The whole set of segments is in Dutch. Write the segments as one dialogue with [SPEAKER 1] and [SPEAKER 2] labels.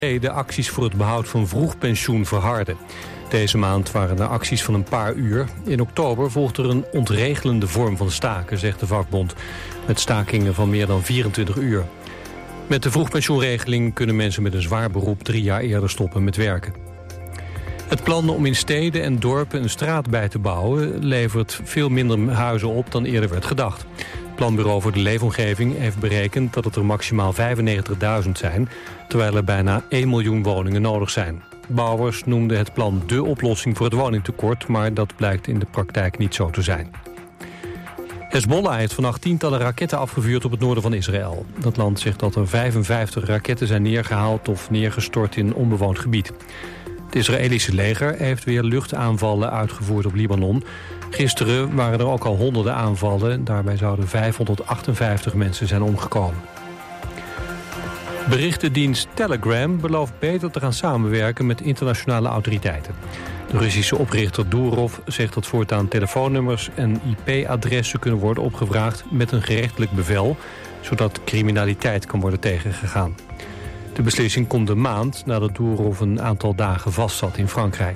[SPEAKER 1] de acties voor het behoud van vroegpensioen verharden. Deze maand waren er acties van een paar uur. In oktober volgt er een ontregelende vorm van staken, zegt de vakbond. Met stakingen van meer dan 24 uur. Met de vroegpensioenregeling kunnen mensen met een zwaar beroep 3 jaar eerder stoppen met werken. Het plan om in steden en dorpen een straat bij te bouwen levert veel minder huizen op dan eerder werd gedacht. Het Planbureau voor de Leefomgeving heeft berekend dat het er maximaal 95.000 zijn, terwijl er bijna 1 miljoen woningen nodig zijn. Bouwers noemden het plan dé oplossing voor het woningtekort, maar dat blijkt in de praktijk niet zo te zijn. Hezbollah heeft vannacht tientallen raketten afgevuurd op het noorden van Israël. Dat land zegt dat er 55 raketten zijn neergehaald of neergestort in onbewoond gebied. Het Israëlische leger heeft weer luchtaanvallen uitgevoerd op Libanon. Gisteren waren er ook al honderden aanvallen. Daarbij zouden 558 mensen zijn omgekomen. Berichtendienst Telegram belooft beter te gaan samenwerken met internationale autoriteiten. De Russische oprichter Durov zegt dat voortaan telefoonnummers en IP-adressen kunnen worden opgevraagd met een gerechtelijk bevel, zodat criminaliteit kan worden tegengegaan. De beslissing komt een maand nadat Durov een aantal dagen vastzat in Frankrijk.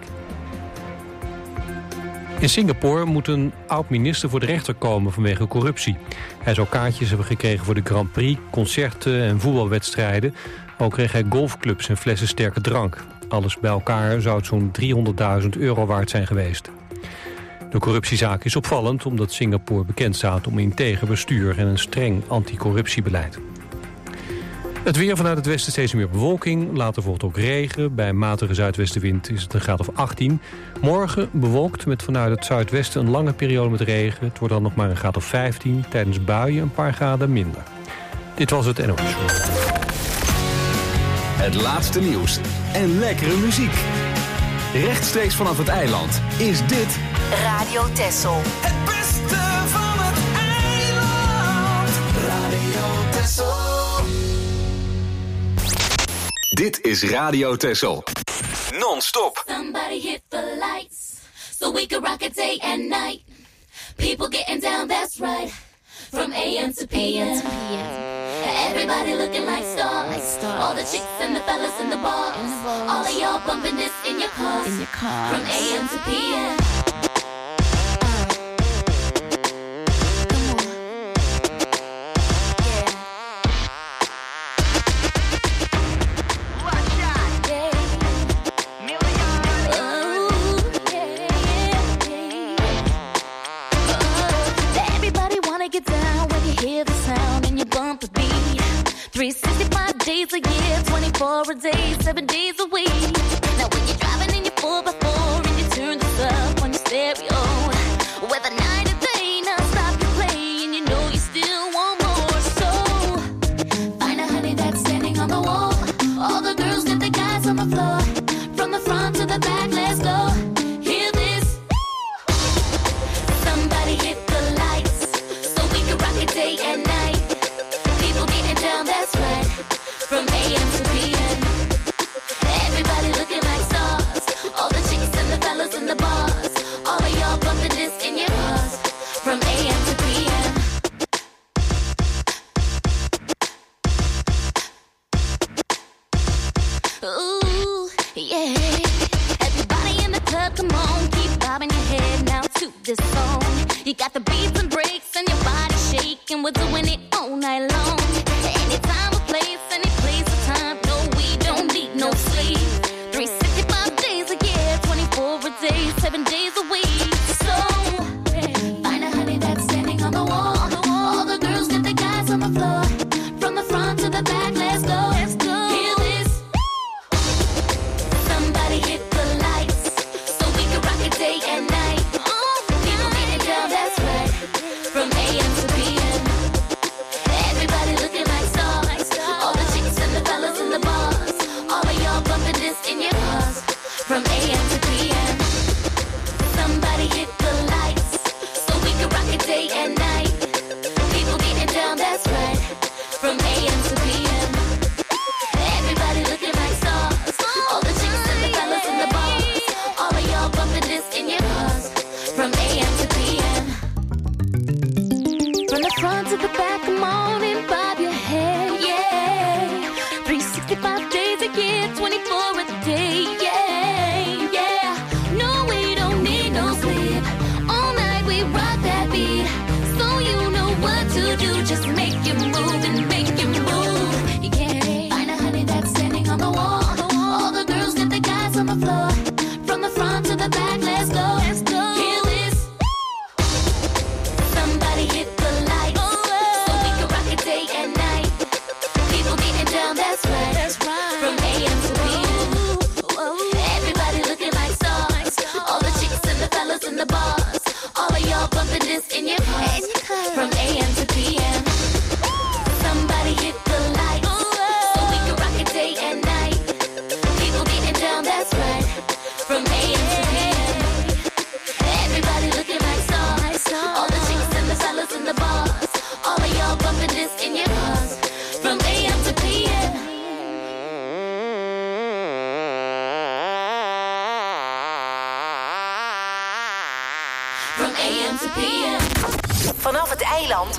[SPEAKER 1] In Singapore moet een oud-minister voor de rechter komen vanwege corruptie. Hij zou kaartjes hebben gekregen voor de Grand Prix, concerten en voetbalwedstrijden. Ook kreeg hij golfclubs en flessen sterke drank. Alles bij elkaar zou het zo'n €300.000 waard zijn geweest. De corruptiezaak is opvallend omdat Singapore bekend staat om integer bestuur en een streng anticorruptiebeleid. Het weer vanuit het westen steeds meer bewolking. Later volgt ook regen. Bij matige zuidwestenwind is het een graad of 18. Morgen bewolkt met vanuit het zuidwesten een lange periode met regen. Het wordt dan nog maar een graad of 15. Tijdens buien een paar graden minder. Dit was het NOS.
[SPEAKER 2] Het laatste nieuws en lekkere muziek. Rechtstreeks vanaf het eiland is dit
[SPEAKER 3] Radio Texel.
[SPEAKER 4] Het beste van het eiland. Radio Texel.
[SPEAKER 2] Dit is Radio Texel. Non-stop.
[SPEAKER 5] Somebody hit the lights so we can rock it day and night. People getting down, that's right. From AM to PM. Everybody looking like stars. All the chicks and the fellas in the bars. All of y'all bumping this in your cars. From AM to PM. Get down when you hear the sound and you bump the beat. 365 days a year, 24 a day, 7 days a week. Now when you're driving in your 4x4 and you turn this up on your stereo, whether night or day, now stop your play and you know you still want more. So find a honey that's standing on the wall. All the girls get the guys on the floor. From the front to the back, let's go. Hear this. Somebody hit the lights. Rock it day and night. People getting down, that's right. From AM to PM. Everybody looking like stars. All the chicks and the fellas in the bars. All of y'all bumping this in your cars. From AM to PM. Ooh, yeah. Everybody in the club, come on. Keep bobbing your head now to this song. You got the beats and breaks and your body shaking. We're doing it all night long. Anytime, a place, any place, a time. No, we don't need no sleep. 365 days a year, 24 a day, 7 days a week. So, find a honey that's standing on the wall. All the girls get the guys on the floor. From the front to the back, let's go. Hear this. Somebody hit the lights so we can rock it day and night. People getting down, that's right. From AM to PM. Everybody 24 a day, yeah, yeah. No, we don't need no sleep. All night we rock that beat. So you know what to do. Just make you move and make you move. Yeah. Find a honey that's standing on the wall. All the girls get the guys on the floor. From the front to the back, let's go. Let's go. Hear this. Somebody hit the lights. So we can rock it day and night. People getting down, that's right. That's right. From AM to PM. Everybody looking like stars. All the chicks and the fellas in the bars. All of y'all bumping this in your head. From AM to PM. Somebody hit the lights. So we can rock it day and night. People getting down, that's right. From AM to PM. Everybody looking like stars. All the chicks and the fellas in the bars. All of y'all bumping this in your cars. From AM to PM. From AM to PM.
[SPEAKER 3] Vanaf het eiland.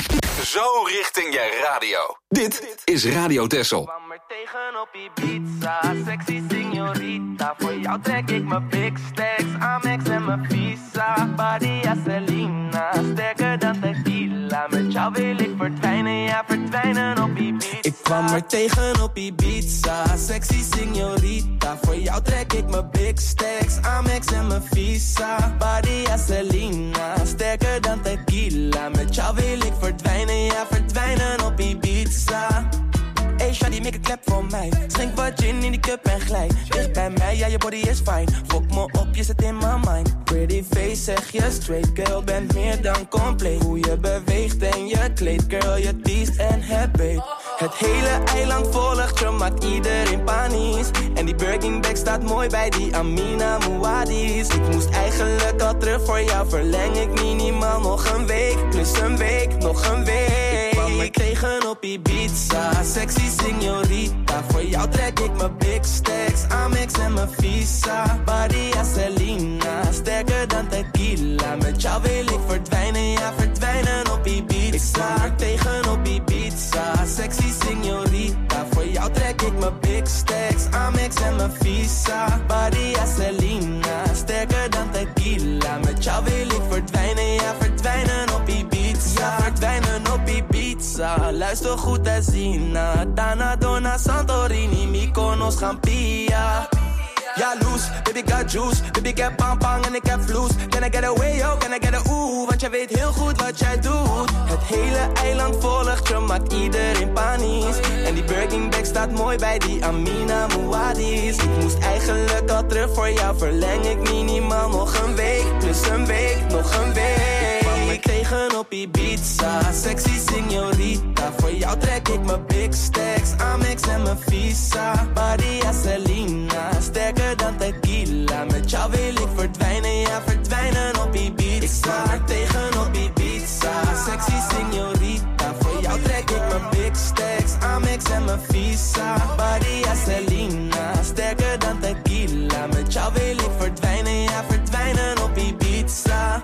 [SPEAKER 2] Zo richting je radio. Dit is Radio Texel.
[SPEAKER 6] Kwam er tegen op Ibiza, sexy signorita. Voor jou trek ik mijn big stacks, Amex en mijn visa. Badia Selena, sterker dan tequila. Met jou wil ik verdwijnen, ja verdwijnen op Ibiza. Ik kwam er tegen op Ibiza, sexy signorita. Voor jou trek ik mijn big stacks, Amex en mijn visa. Badia Selena, sterker dan tequila. Met jou wil ik verdwijnen, ja verdwijnen op Ibiza. Hey shawty, make a clap voor mij. Schenk wat gin in die cup en glij. Dicht bij mij, ja je body is fine. Fok me op, je zit in my mind. Pretty face, zeg je straight. Girl, bent meer dan compleet. Hoe je beweegt en je kleed. Girl, je teest en het beet. Het hele eiland volgt je, maakt iedereen panisch. En die Birkin bag staat mooi bij die Amina Muad'Dis. Ik moest eigenlijk al terug voor jou. Verleng ik minimaal nog een week. Plus een week, nog een week. Ik kwam er tegen op Ibiza, sexy signorita. Voor jou trek ik mijn big stacks, Amex en mijn visa. Badia Selena, sterker dan tequila. Met jou wil ik verdwijnen, ja verdwijnen op Ibiza. Ik kwam er tegen op Ibiza, sexy signorita. Voor jou trek ik mijn big stacks, Amex en mijn visa. Badia Selena, sterker dan tequila. Met jou wil ik verdwijnen, ja verdwijnen op Ibiza. Ja, verdwijnen op Ibiza. Luister goed en Zina. Dana, Dona, Santorini, Mykonos, Gampia. Ja, loose, baby got juice. Baby, ik heb pang en ik heb vloes. Can I get away, yo, can I get a ooh? Want jij weet heel goed wat jij doet. Het hele eiland volgt je, maakt iedereen panisch. En die Birkin bag staat mooi bij die Amina Muad'Dis. Ik moest eigenlijk al terug voor jou. Verleng ik minimaal nog een week. Plus een week, nog een week. Kwam ik tegen op Ibiza, sexy signorita. Voor jou trek ik mijn big stacks, Amex en mijn visa. Badia Selena, sterker dan tequila. Met jou wil ik verdwijnen, ja verdwijnen op Ibiza. Ik sta er tegen op Ibiza, sexy signorita. Voor jou trek ik mijn big stacks, Amex en mijn visa. Badia Selena, sterker dan tequila. Met jou wil ik verdwijnen, ja verdwijnen op Ibiza.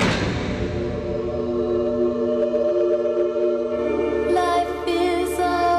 [SPEAKER 5] Life is a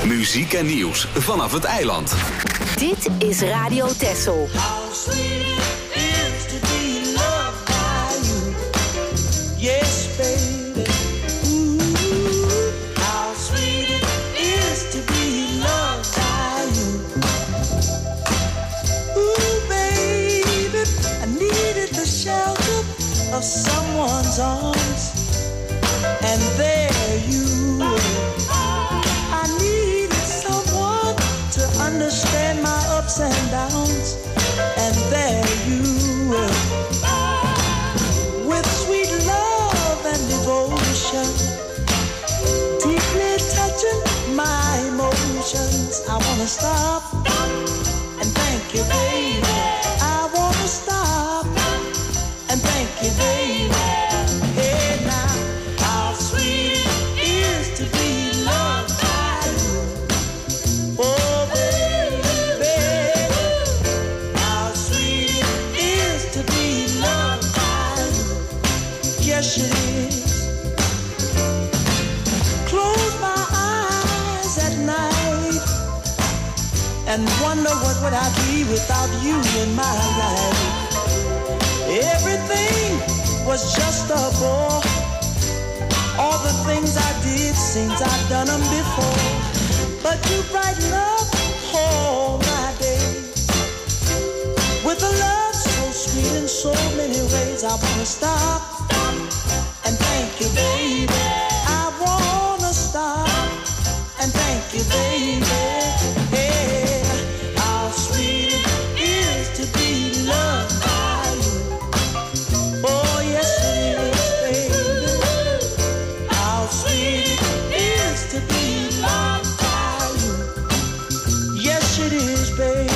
[SPEAKER 2] Muziek en nieuws vanaf het eiland.
[SPEAKER 3] Dit is Radio Texel.
[SPEAKER 4] How sweet it is to be loved by you. Yes, baby. Ooh, how sweet it is to be loved by you. Ooh, baby, I needed the shelter of someone's arms, and there you were. I needed someone to understand my ups and downs, and there you were. With sweet love and devotion, deeply touching my emotions. I wanna stop and thank you, baby. I wanna stop and thank you, baby. Hey now, how sweet it is to be loved by you. Oh baby, how sweet it is to be loved by you. Yes it is. Close my eyes at night and wonder what would I be without you in my life. Everything was just a bore. All the things I did seems I've done them before. But you brighten up all my days with a love so sweet in so many ways. I wanna stop and thank you, baby. I wanna stop and thank you, baby. Hey, how sweet it is to be loved by you. Oh yes it is, baby. How sweet it is to be loved by you. Yes it is, baby.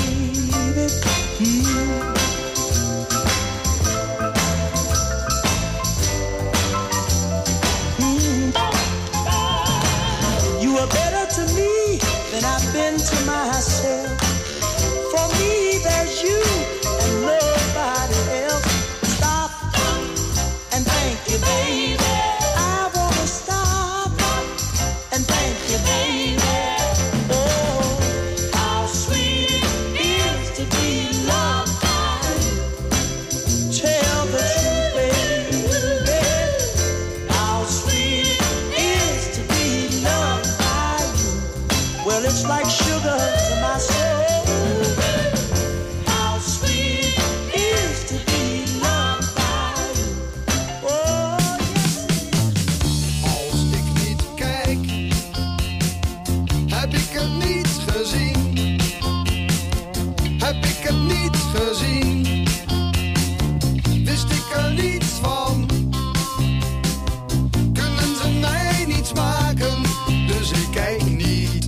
[SPEAKER 4] You are better to me than I've been to myself. For me, there's you and nobody else. Stop and thank you, baby. I wanna stop and thank you, baby. Oh, how sweet it is to be loved by you. Tell the truth, baby. How sweet it is to be loved by you. Well, it's like sugar to my soul. How sweet it is to be loved by you. Oh, yes.
[SPEAKER 7] Als ik niet kijk, heb ik het niet gezien. Heb ik het niet gezien, wist ik er niets van. Kunnen ze mij niets maken, dus ik kijk niet.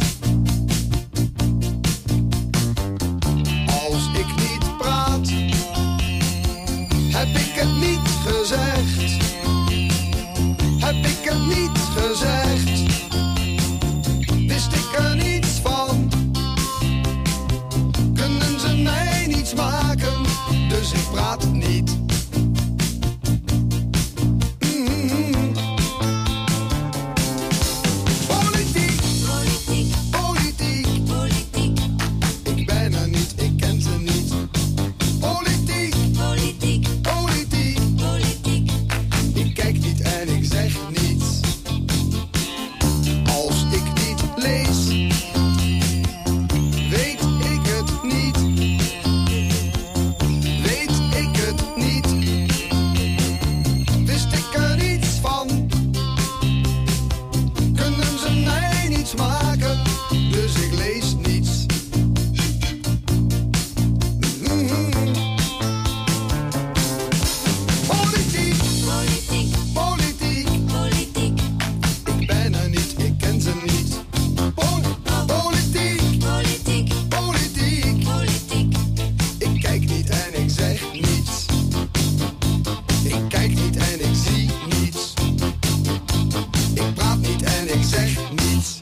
[SPEAKER 7] Als ik niet praat, heb ik het niet gezegd. Heb ik het niet gezegd, wist ik er niets van. Kunnen ze mij niets maken, dus ik praat niet. Politiek, politiek, politiek, politiek. Ik ben er niet, ik ken ze niet. Politiek, politiek, politiek, politiek. Ik kijk niet en ik zeg niets. Als ik niet lees, weet ik het niet. Weet ik het niet. Wist ik er niets van. Kunnen ze mij niets maken, dus ik lees niets. Politiek, politiek, politiek, politiek. Ik ben er niet, ik ken ze niet. Politiek, politiek, politiek, politiek. Ik kijk niet en ik zeg niets. Ik kijk niet en ik zie niets. Ik praat niet en ik zeg niets.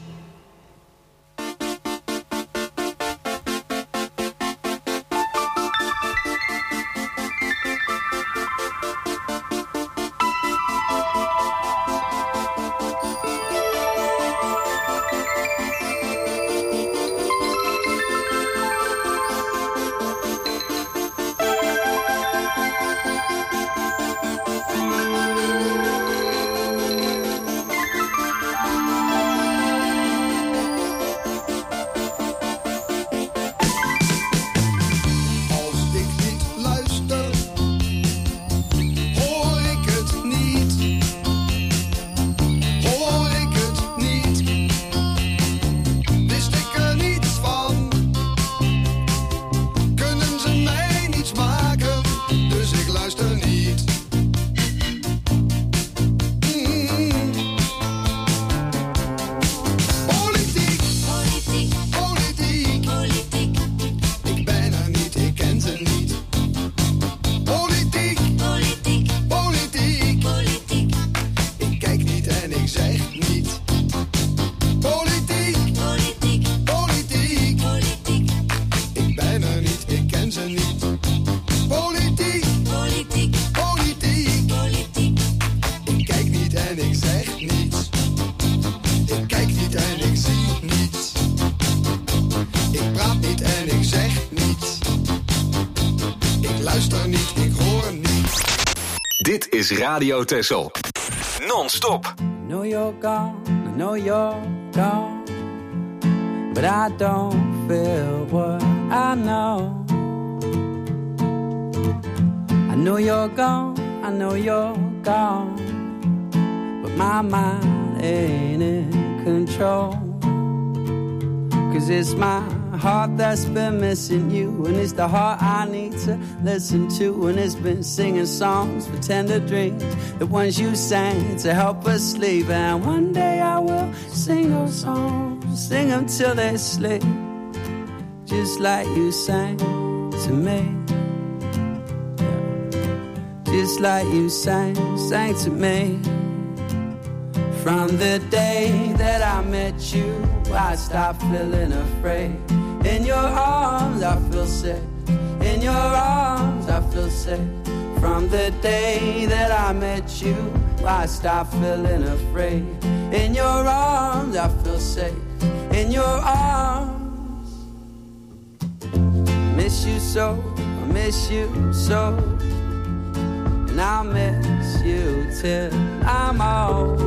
[SPEAKER 2] is Radio Texel. Non-stop.
[SPEAKER 8] I know you're gone, I know you're gone, but I don't feel what I know. I know you're gone, I know you're gone, but my mind ain't in control. 'Cause it's my heart that's been missing you, and it's the heart I need to listen to, and it's been singing songs for tender dreams, the ones you sang to help us sleep. And one day I will sing those songs, sing them till they sleep, just like you sang to me, just like you sang to me. From the day that I met you, I stopped feeling afraid. In your arms I feel safe, in your arms I feel safe. From the day that I met you, I stopped feeling afraid. In your arms I feel safe, in your arms. I miss you so, I miss you so, and I'll miss you till I'm old.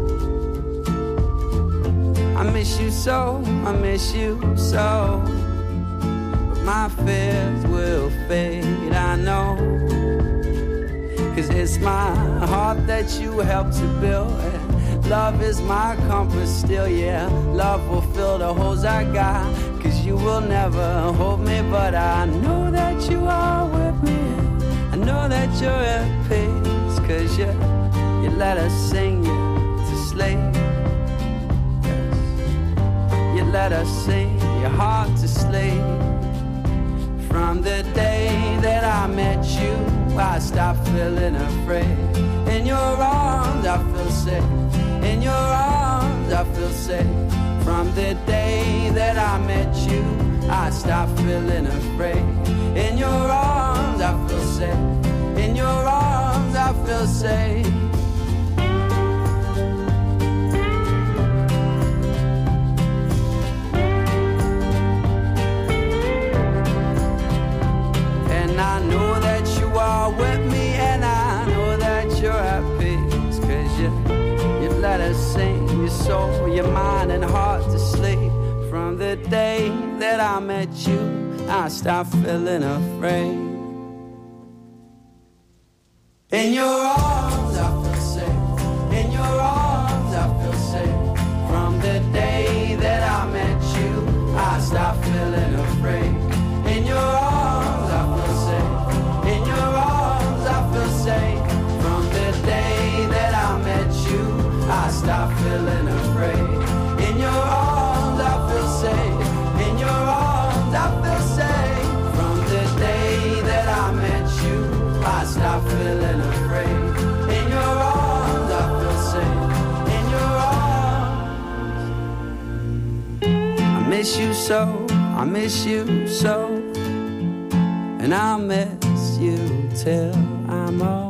[SPEAKER 8] I miss you so, I miss you so, but my fears will fade, I know. 'Cause it's my heart that you helped to build, and love is my compass still, yeah. Love will fill the holes I got, 'cause you will never hold me, but I know that you are with me. I know that you're at peace, 'cause you let us sing you to sleep. Let us sing your heart to sleep. From the day that I met you, I stopped feeling afraid. In your arms I feel safe, in your arms I feel safe. From the day that I met you, I stopped feeling afraid. In your arms I feel safe, in your arms I feel safe. I know that you are with me, and I know that you're at peace, 'cause you let us sing your soul, your mind and heart to sleep. From the day that I met you, I stopped feeling afraid. In your arms I feel safe, in your arms I feel safe. From the day that I met you, I stopped feeling afraid. In your arms I feel safe, in your arms I feel safe. From the day that I met you, I stopped feeling afraid. In your arms I feel safe, in your arms I feel safe. From the day that I met you, I stopped feeling afraid. In your arms I feel safe, in your arms. I miss you so, I miss you so, and I'll miss you till I'm old.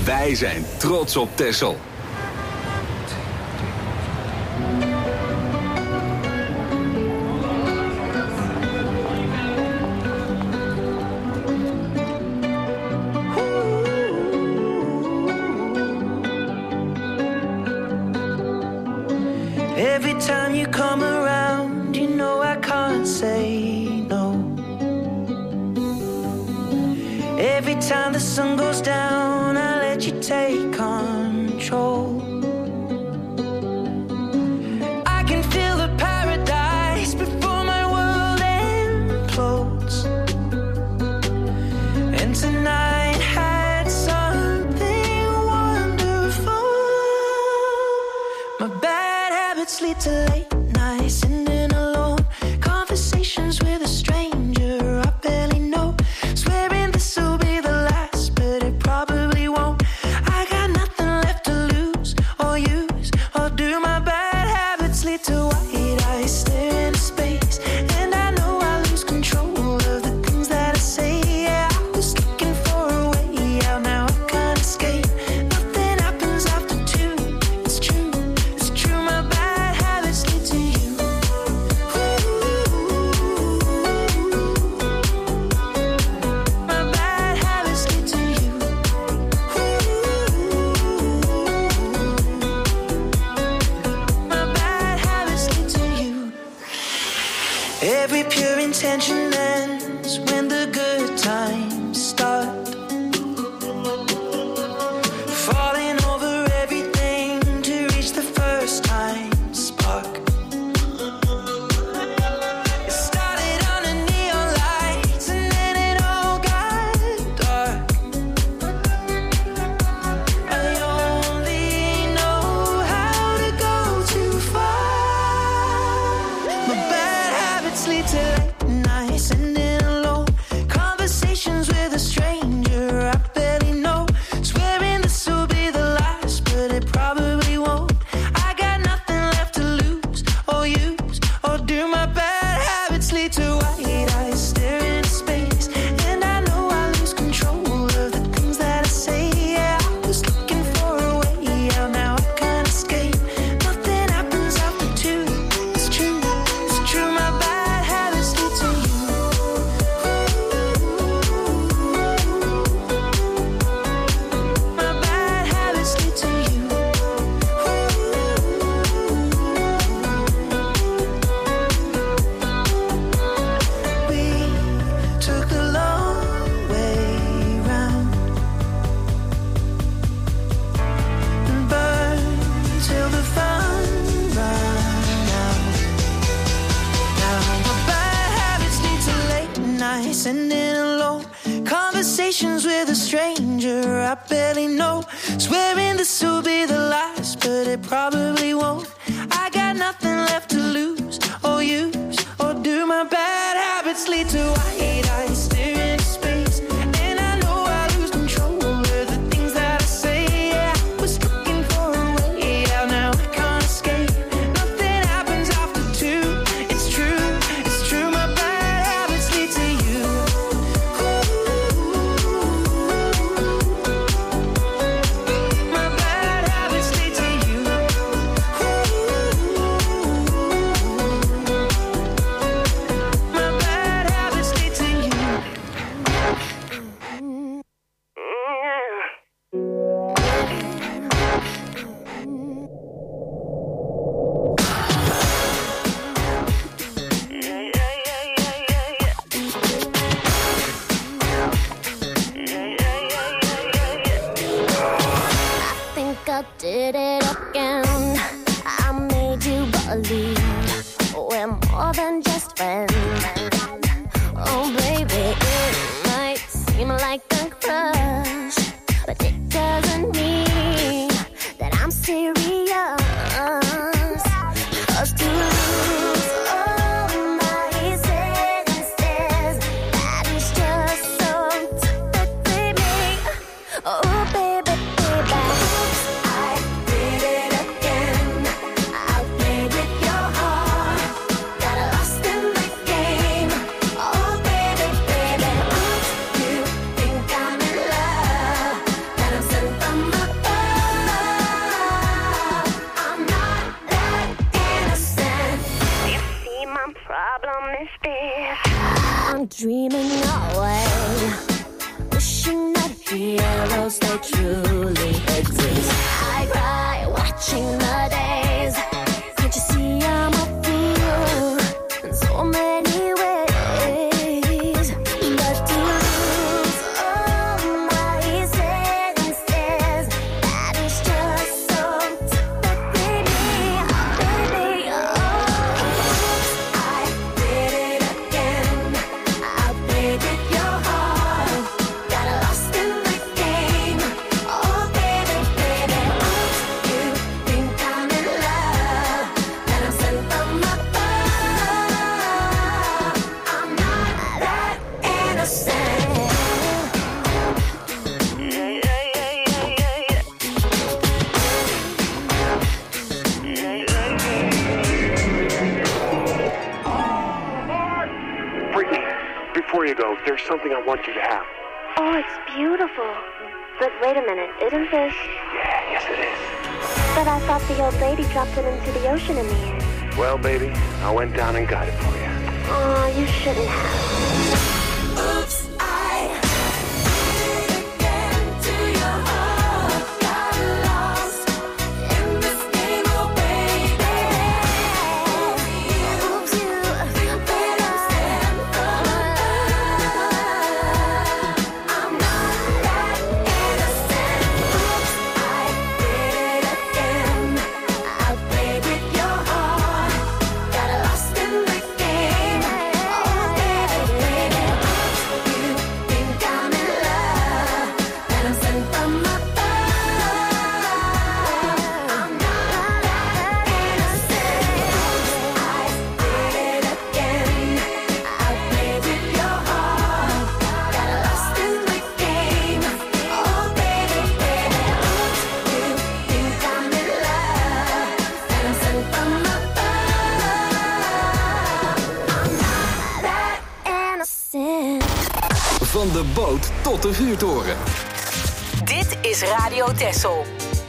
[SPEAKER 2] Wij zijn trots op Texel.
[SPEAKER 9] Every time you come around, you know I can't say no. Every time the sun goes down, I let you take control. I can feel the paradise before my world implodes. And tonight had something wonderful. My bad habits lead to late nights, sitting alone, conversations with a stranger I barely know, swearing this will be the last, but it probably won't. I got nothing left to lose or use or do. My bad habits lead to white eyes staring into space, and I know I lose control of the things that I say. Yeah, I was looking for a way out, now I can't escape. Nothing happens after two. It's true, it's true. My bad habits lead to you. My bad habits lead to you. My bad habits lead to you. Every pure intention ends when the good times start. Falling over everything to reach the first time spark. It started on a neon lights and then it all got dark. I only know how to go too far. My bad habits lead to late nights, sitting alone, conversations with a stranger I barely know, swearing this will be the last, but it probably won't. I got nothing left to lose or use or do. My bad habits lead to white eyes staring into space, and I know I lose control of the things that I say. Yeah, I was looking for a way out, now I can't escape. Nothing happens after two. It's true, it's true. My bad habits lead to you. My bad habits lead to you. We took the long way round and burned till the fun ran out. Now my bad habits lead to late nights, sitting alone, conversations with a stranger I barely know, swearing this will be the last, but it probably won't. I got nothing left to lose or use or do. My bad habits lead to white eyes staring into space, and I know I lose control of the things that I say. Yeah, I was looking for a way out, now I can't escape. Nothing happens after two. It's true, it's true. My bad habits lead to you. My bad habits lead to you. My bad habits lead to you.
[SPEAKER 5] Think I did it again. I made you believe we're more than just friends. Oh, baby, it might seem like a crush, but it doesn't mean that I'm serious. 'Cause to lose all my senses, that is just so typically me. Oh, baby, baby, I did it again. I played with your heart, got lost in the game. dreaming away, wishing that heroes they truly exist. I cry watching the days. Can't you see I'm a fool in so many ways? But to lose all my senses, that is just so that baby, baby, oh, I did it again. I played with your heart, got lost in the game. Oh baby, baby, you think I'm in love, that I'm sent from above. I'm not that innocent.
[SPEAKER 10] Brittany, before you go, there's something I want you to have.
[SPEAKER 5] Oh, it's beautiful. But wait a minute, isn't this?
[SPEAKER 10] Yeah, yes it is.
[SPEAKER 5] But I thought the old lady dropped it into the ocean in the end.
[SPEAKER 10] Well, baby, I went down and got it for you.
[SPEAKER 5] Oh, you shouldn't have. Oops, I did it again to your heart. Got lost in this game, oh baby. Oops, you better stand for love. I'm not that innocent. Oops, I did it again. I played with your heart. Got lost in the game. Oh baby, baby. You think I'm in love, that I'm sent from above. I'm not that innocent. I did it again. I played with your heart. Got lost in the game. Oh baby, baby. You think I'm in love, that I'm sent from above. I'm not that innocent.
[SPEAKER 2] Van de boot tot de vuurtoren.
[SPEAKER 3] Dit is Radio Texel.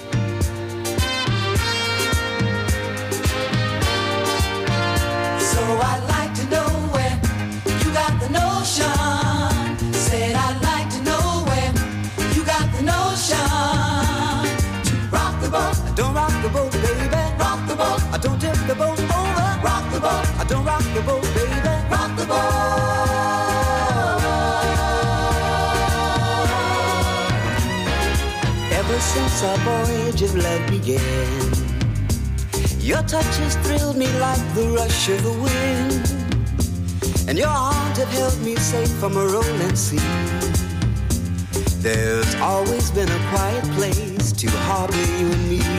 [SPEAKER 4] So I'd like to know where you got the notion. Said I'd like to know where you got the notion. To rock the boat, don't rock the boat, baby. Rock the boat, don't tip the boat over. Rock the boat, don't rock the boat, baby. Rock the boat. Ever since our voyage of love began, your touch has thrilled me like the rush of the wind, and your arms have held me safe from a rolling sea. There's always been a quiet place to harbor you and me.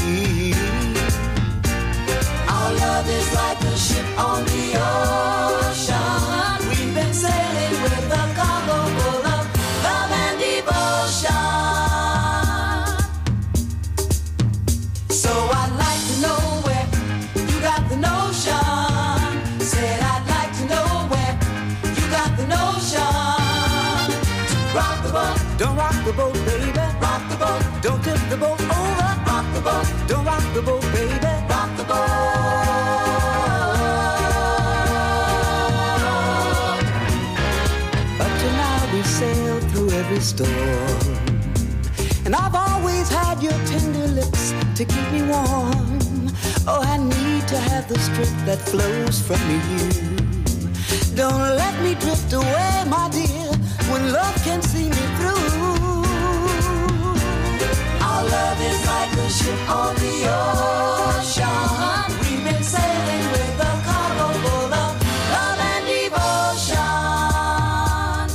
[SPEAKER 4] Our love is like a ship on the ocean. We've been sailing with a cargo full of love and devotion. So I'd like to know where you got the notion. Said I'd like to know where you got the notion. To rock the boat, don't rock the boat, baby. Rock the boat, don't tip the boat over. Rock the boat, don't rock the boat, baby. Rock the boat. Up to now we sailed through every storm, and I've always had your tender lips to keep me warm. Oh, I need to have the strength that flows from you. Don't let me drift away, my dear, when love can see me through. Our love is like a ship on the ocean. We've been sailing with a cargo full of love and devotion.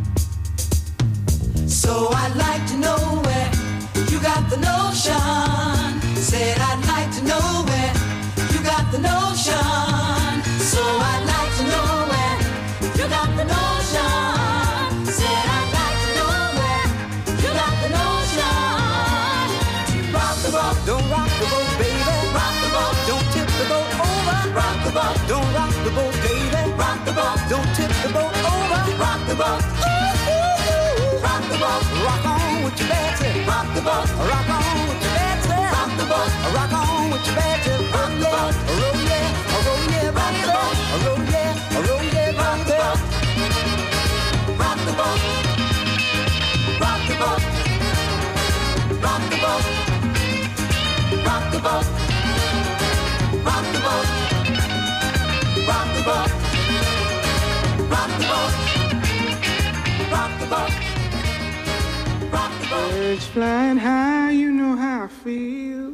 [SPEAKER 4] So I'd like to know where you got the notion. Said I'd like to know where you got the notion. So I'd like to know where you got the notion. Said I'd like to know where you got the notion. Rock the boat, don't rock the boat, baby. Rock the boat, don't tip the boat over. Rock the boat, don't rock the boat, baby. Rock the boat, don't tip the boat over. Rock the boat, ooh, ooh, ooh. Rock the boat, rock on with your Betsy. Rock the boat, rock on with your Betsy. Rock the boat, rock on with your Betsy. Rock the boat, roll yeah, roll yeah, rock the boat, roll yeah, roll yeah, rock the boat.
[SPEAKER 8] Rock the boat. Rock the boat. Rock the boat. Rock the boat. Rock the boat. Rock the boat.
[SPEAKER 11] Birds flying high, you know how I feel.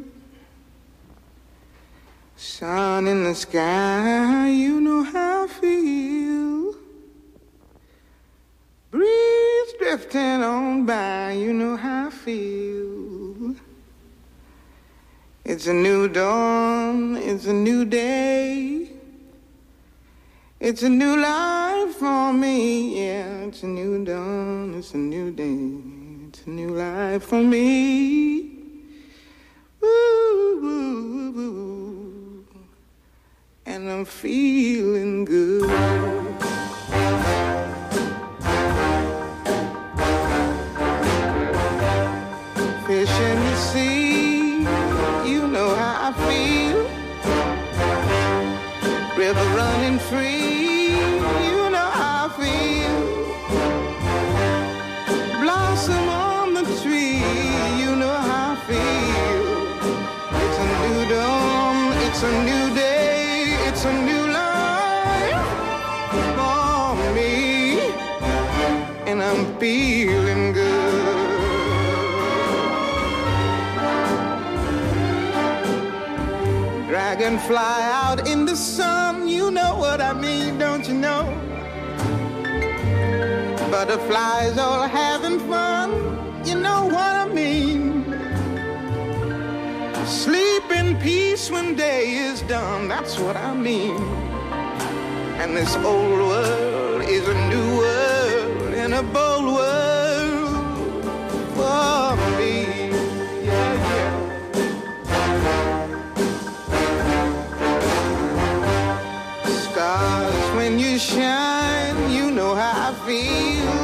[SPEAKER 11] Sun in the sky, you know how I feel. Breeze drifting on by, you know how I feel. It's a new dawn, it's a new day. It's a new life for me, yeah. It's a new dawn, it's a new day. It's a new life for me. Woo, woo, woo. And I'm feeling good. Fish in the sea, you know how I feel. River running free, you know how I feel. Blossom on the tree, you know how I feel. It's a new dawn, it's a new day, it's a new life for me. And I'm feeling good. Dragonfly out in the sun, you know what I mean, don't you know? Butterflies all having fun, you know what I mean. Sleep in peace when day is done, that's what I mean. And this old world is a new world and a bold world for me. Yeah, yeah. Stars, when you shine, you know how I feel.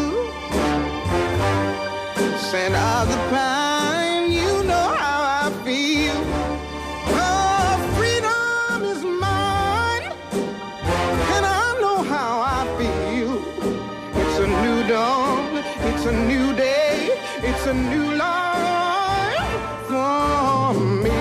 [SPEAKER 11] Scent of the pine, you know how I feel. Oh, freedom is mine, and I know how I feel. It's a new dawn, it's a new day, it's a new life for me.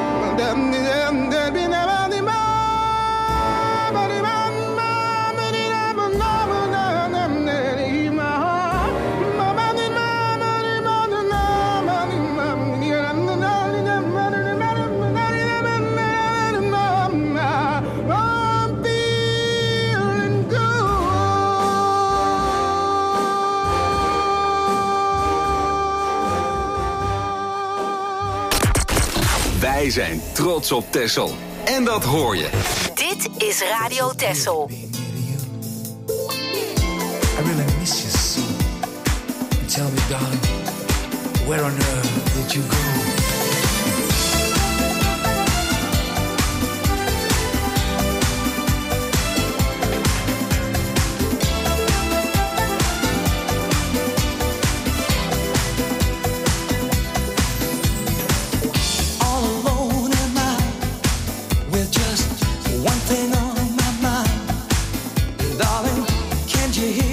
[SPEAKER 2] Wij zijn trots op Texel. En dat hoor je.
[SPEAKER 3] Dit is Radio Texel.
[SPEAKER 12] I really miss you so. Tell me, darling, where on earth did you go?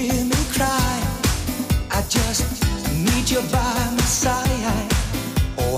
[SPEAKER 9] By my side, oh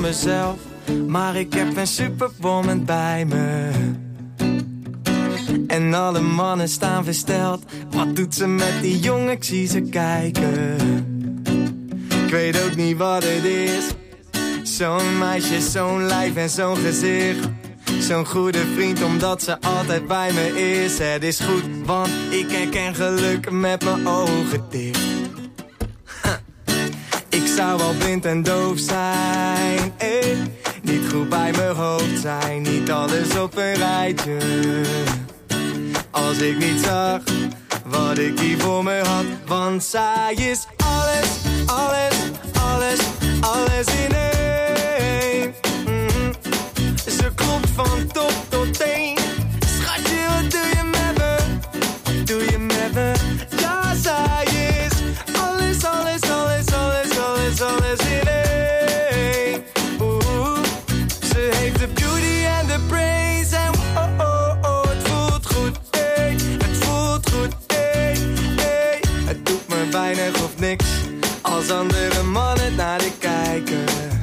[SPEAKER 13] mezelf, maar ik heb een superwoman bij me. En alle mannen staan versteld. Wat doet ze met die jongen? Ik zie ze kijken. Ik weet ook niet wat het is. Zo'n meisje, zo'n lijf en zo'n gezicht. Zo'n goede vriend omdat ze altijd bij me is. Het is goed, want ik herken geluk met mijn ogen dicht. Ik zou wel blind en doof zijn, niet goed bij mijn hoofd zijn, niet alles op een rijtje. Als ik niet zag wat ik hier voor me had. Want zij is alles, alles, alles, alles in één. Ze klopt van top tot teen. Schatje, wat doe je met me? Doe je met me? Ja, zij is alles, alles, alles, alles, alles, alles in één. Ze heeft de beauty en de brains. En het voelt goed, het voelt goed, Het doet me weinig of niks als andere mannen naar de kijken.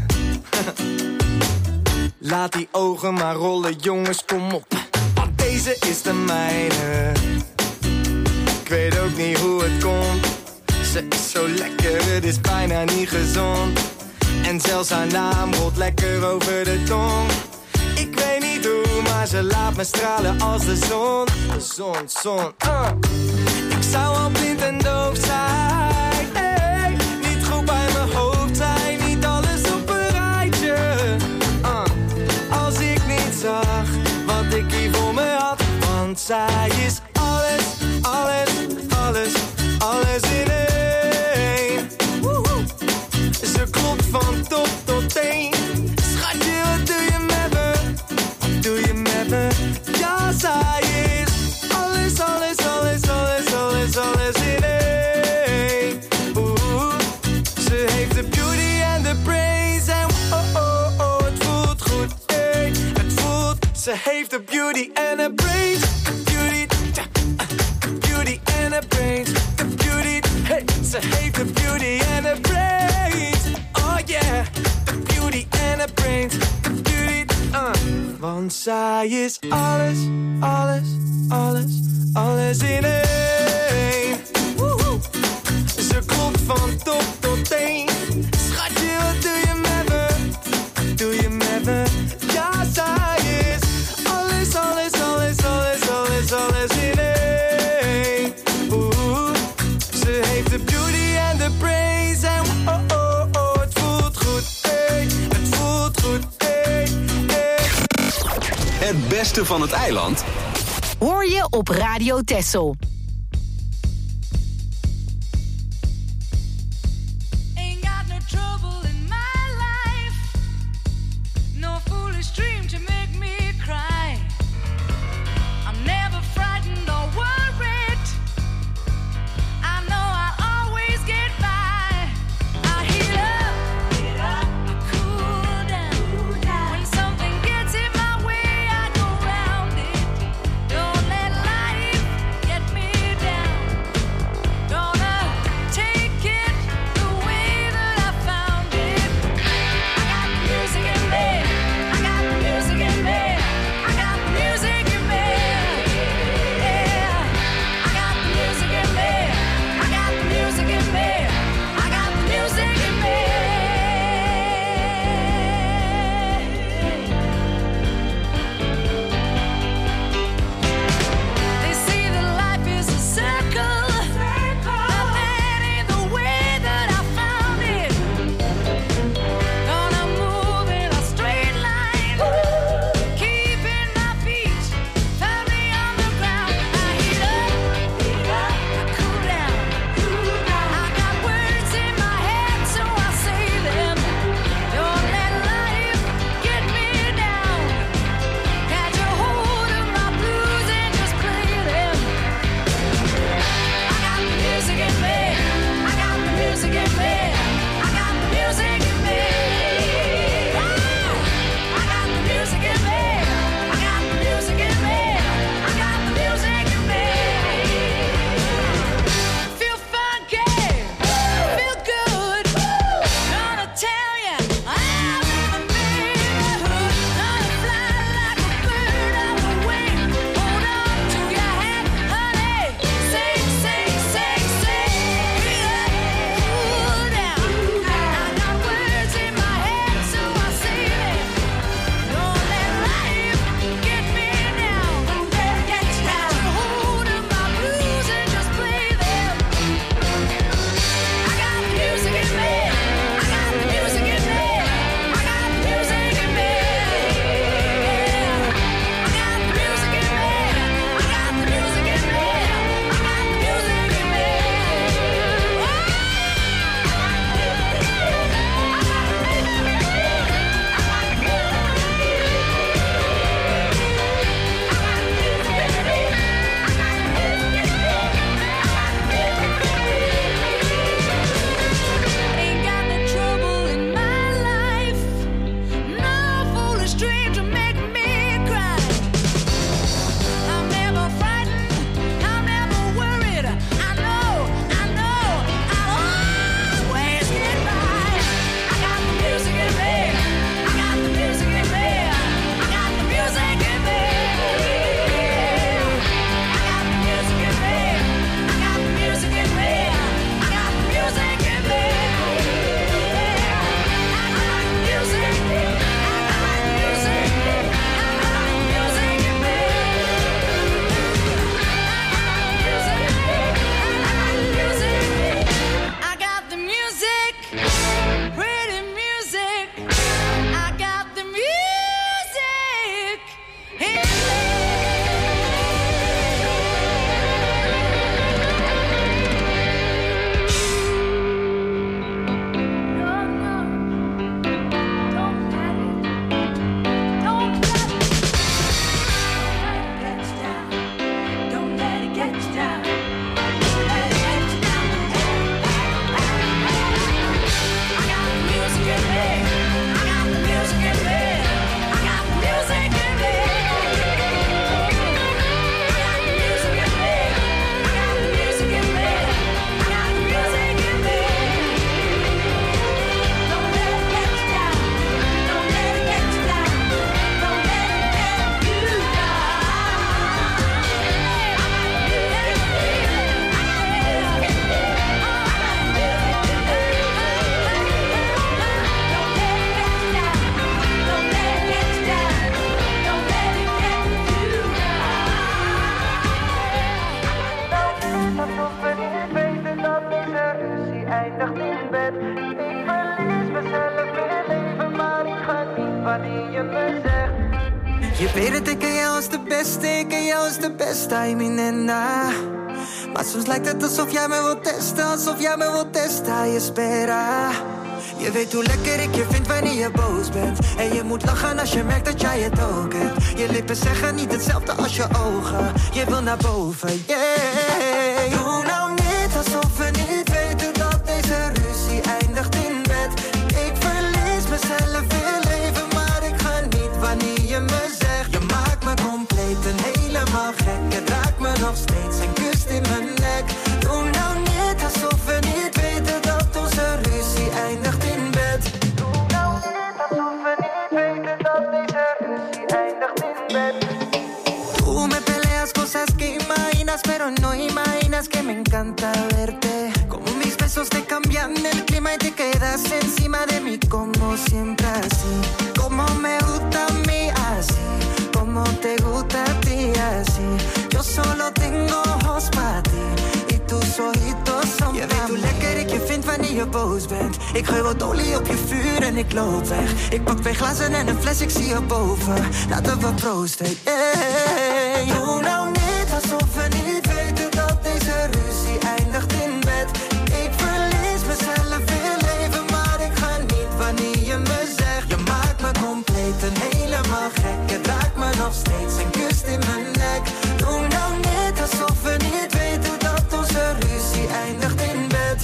[SPEAKER 13] Laat die ogen maar rollen, jongens, kom op. Want deze is de mijne. Ik weet ook niet hoe het komt. Ze is zo lekker, het is bijna niet gezond. En zelfs haar naam rolt lekker over de tong. Ik weet niet hoe, maar ze laat me stralen als de zon. De zon, Ik zou al blind en doof zijn, niet goed bij mijn hoofd zijn, niet alles op een rijtje. Als ik niet zag wat ik hier voor me had. Want zij is alles, alles, alles, alles in één. Ze klopt van top tot teen. Schatje, wat doe je met me? Doe je met me? Ja, zij is alles, alles, alles, alles, alles, alles in één. Ze heeft de beauty en de brains. En het voelt goed, het voelt. Ze heeft de beauty en de brains. Beauty en de brains. De beauty, hey. Ze heeft de beauty en de brains. Oh yeah, the beauty and the brains, the beauty, Want zij is alles, alles, alles, alles in één. Ze klopt van top tot teen. Schatje, wat doe je met me? Doe je met me? Ja, zij is alles, alles, alles, alles, alles, alles in één. Ze heeft de beauty en de brains. En het voelt goed, het voelt goed,
[SPEAKER 2] Het beste van het eiland
[SPEAKER 3] hoor je op Radio Texel.
[SPEAKER 5] Get me
[SPEAKER 9] weet het, ik ken jou als de beste, ik ken jou als de beste, ay mi nena. Maar soms lijkt het alsof jij me wilt testen, alsof jij me wilt testen, je spera. Je weet hoe lekker ik je vind wanneer je boos bent. En je moet lachen als je merkt dat jij het ook hebt. Je lippen zeggen niet hetzelfde als je ogen. Je wil naar boven, yeah. Doe nou niet alsof we niet weten dat deze ruzie eindigt in bed. Ik verlies mezelf in leven, maar ik ga niet wanneer je me zegt. Je maakt me compleet en helemaal gek. Je raakt me nog steeds en kust in mijn nek. Doe nou niet alsof we niet weten dat onze ruzie eindigt in bed. Doe nou niet alsof we niet weten dat deze ruzie eindigt in bed. Tú me peleas cosas que imaginas, pero no imaginas que me encanta verte. Como mis besos te cambian el clima y te quedas encima de mí como siempre así. Como me gusta a mí así, como te gusta a ti así. Yo solo tengo ojos para ti y tus ojitos son. Je weet hoe lekker ik je vind wanneer je boos bent. Ik gooi wat olie op je vuur en ik loop weg. Ik pak 2 glazen en een fles, ik zie je boven. Laten we proosten, yeah. Doe nou niet alsof we niet weten dat deze ruzie eindigt in bed. Ik verlies mezelf in leven, maar ik ga niet wanneer je me zegt. Je maakt me compleet en helemaal gek. Je raakt me nog steeds en kust in mijn nek. Doe nou niet alsof we niet weten dat onze ruzie eindigt in bed.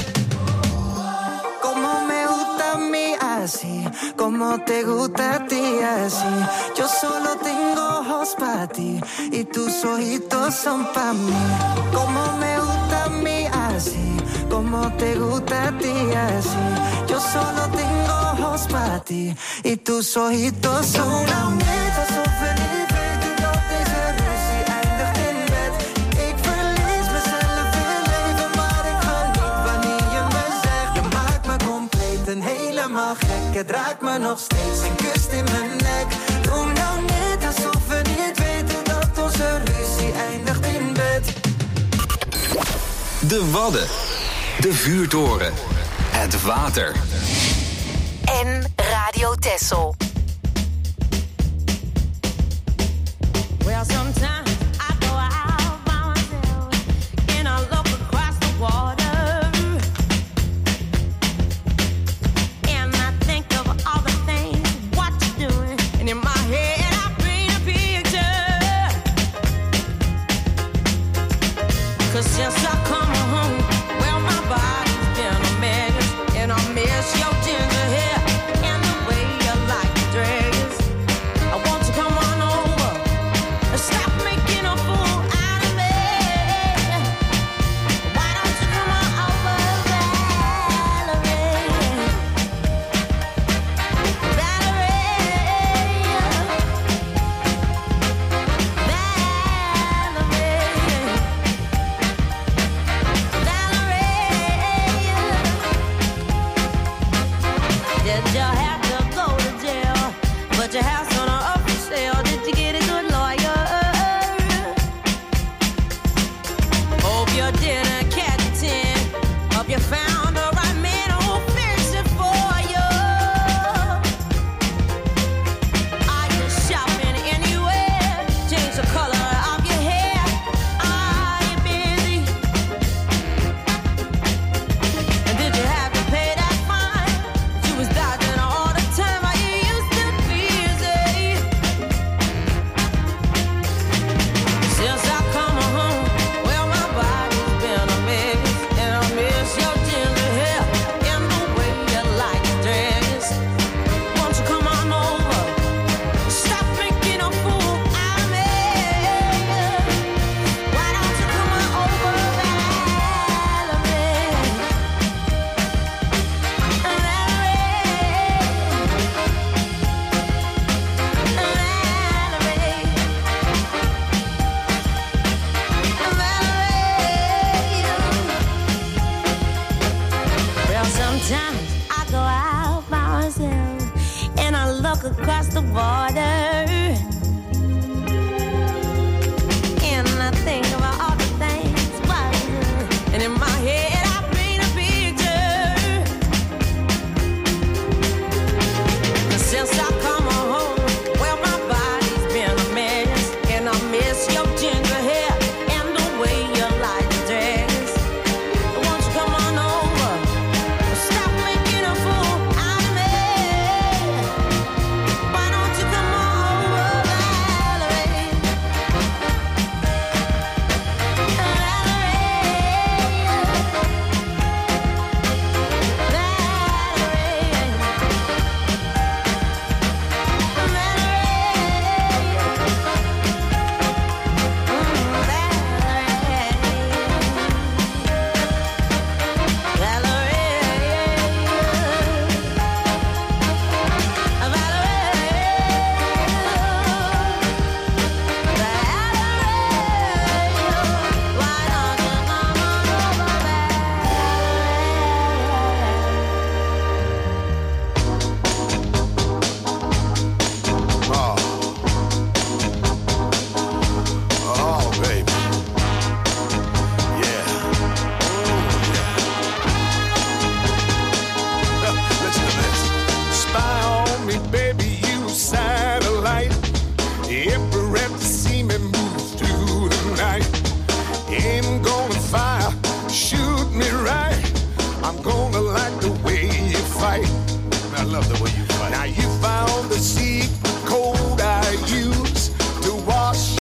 [SPEAKER 9] Como me gusta a mí así, como te gusta a ti así. Yo solo tengo ojos pa' ti y tus ojitos son pa' mí. Como me gusta a mí así, como te gusta a ti así. Yo solo tengo ojos pa' ti y tus ojitos son pa' mí. Alsof we niet weten dat deze ruzie eindigt in bed. Ik verlies mezelf in leven, maar ik ga niet wanneer je me zegt. Je maakt me compleet en helemaal gek. Het raakt me nog steeds en kust in mijn nek. Doe nou niet alsof we niet weten dat onze ruzie eindigt in bed.
[SPEAKER 2] De Wadden. De vuurtoren. Het water.
[SPEAKER 3] En Radio Texel.
[SPEAKER 14] Well, sometimes I go out by myself and I look across the water and I think of all the things what you're doing, and in my head I paint a picture. 'Cause since